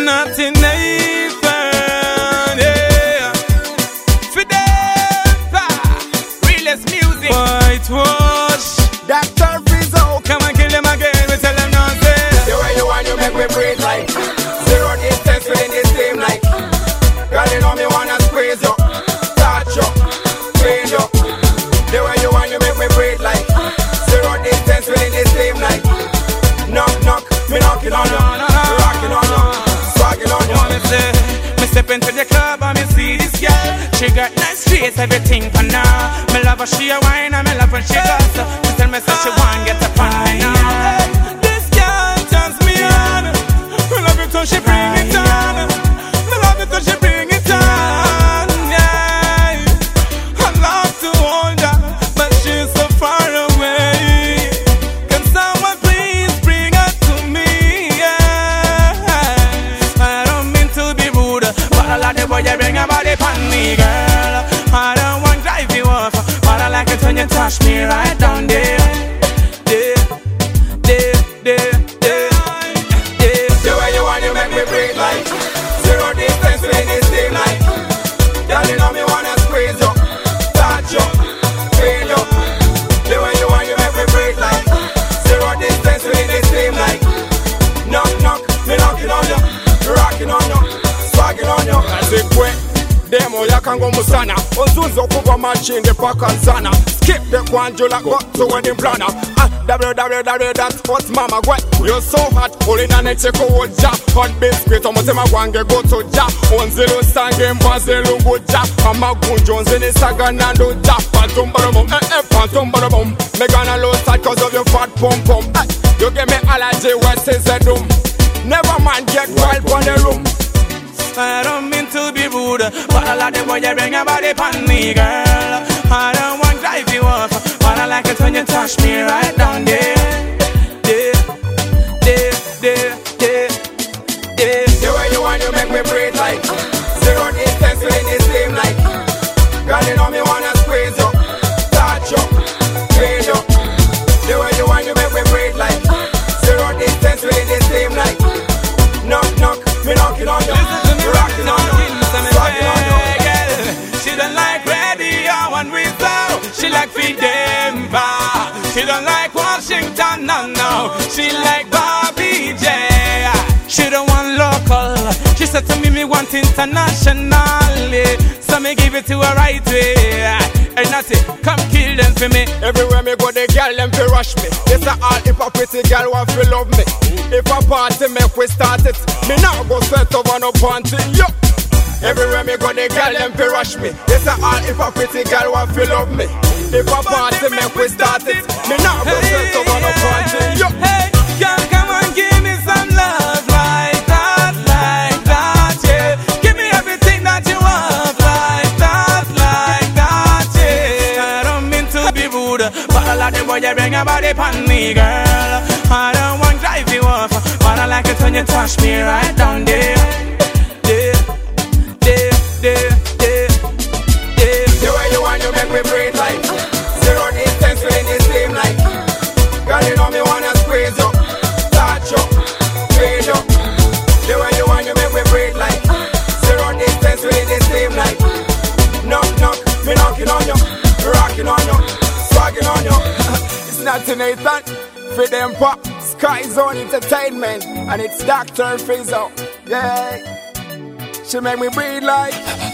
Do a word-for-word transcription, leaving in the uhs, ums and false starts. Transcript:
Nothing Nathan, yeah. Fidepa, realest music. Whitewash, Doctor Fizo. Come and kill them again, we tell them nonsense. The way you want, you make me breathe like zero distance within this game like. Girl, you know me wanna squeeze you, touch you, clean you. The way you want, you make me breathe like zero distance within this game like. Knock, knock, me knocking on you, rocking on you, swagging on you. Me say, me step into the club and me see this girl. She got nice face, everything for now. Me love her, she a wine and me love when she goes. She tell me say she want get up on me now. This girl turns me on. Me love it when she bring it on. Me love it when she bring it on. Yeah, I love to hold her, but she's so far away. Can someone please bring her to me? Yeah, I don't mean to be rude, but I like the way you bring your body pon me, girl. I don't want to drive you off, but I like it when you touch me right down there. There, there, there, there, there. The way you want, you make me breathe like zero distance within this game like. Girl, you know me wanna squeeze you, touch you, feel you. The way you want, you make me breathe like zero distance within this game like. Knock, knock, me knocking on you, rocking on you, swagging on you. Azikwe, demo yakango musana, onzunzo kuba machinde pakanzana. Skip the kwanjula, got to wedding planner. Ah, www dot hot mama gwe. You're so hot, pulling on a cheko oja. Hot biscuit, omotema wange go to ja. Onzelo sange mbazelo goja. Ama gunjonze ni saga nando ja. Phantom barabom, eh eh, phantom barabom. Me gonna lose sight cause of your fat pom pom. Eh, you give me allergy, what is the doom? Never mind, get wild on the room. I don't mean to be rude, but I like the way you bring your body pon me, girl. I don't want to drive you off, but I like it when you touch me right down there. There, there, there, there, there. The way you want, you make me breathe like zero distance within this game like. Girl, you know me wanna squeeze you, touch you, clean you. The way you want, you make me breathe like zero distance within this game like. Knock, knock, me knocking on you, rocking on you, swagging on you. She don't like radio and whistle. She like Fidemba. She don't like Washington, no, no. She like Bobby J. She don't want local. She said to me, me want internationally. So me give it to her right way. And that's it, come kill them for me. Everywhere me go, the girl them fi rush me. This a all if a pretty girl want fi love me. If a party make we start it, me now go sweat over no panty, yo. Everywhere me go, the girl them fi rush me. This a all if a pretty girl want fi love me. If a party make we start it, me now go sweat over no panty, yo. Hey, girl, come on, give me some love like that, like that, yeah. Give me everything that you want like that, like that, yeah. I don't mean to be rude, but I like the way you bring your body pon me, girl. I don't want to drive you off, but I like it when you touch me right down there. There, there, there, there, there. The way you want, you make me breathe like zero distance within this game like. Girl, you know me wanna squeeze you, touch you, feel you. The way you want, you make me breathe like zero distance within this game like. Knock, knock, me knocking on you, rocking on you, swagging on you. It's not Nathan, Fidepa, Sky Zone Entertainment, and it's Doctor Fizo. Yeah, she make me breathe like.